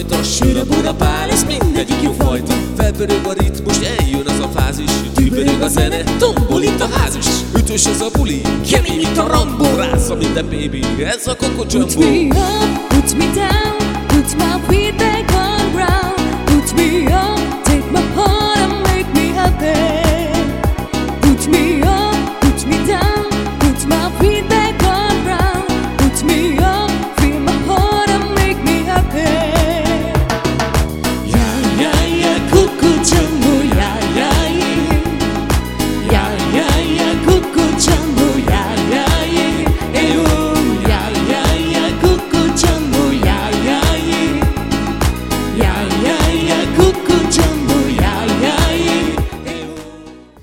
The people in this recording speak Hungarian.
Nyugodtan sör a Budapál, ez mindegyik jó fajta. Felpörög a ritmus, eljön az a fázis. Dübörög a zene, tombol itt a ház is. Ütős ez a buli, kemény mint a Rambo. Rásza minden baby, ez a Coco Jumbo. Put me up, put me down, put my feet down.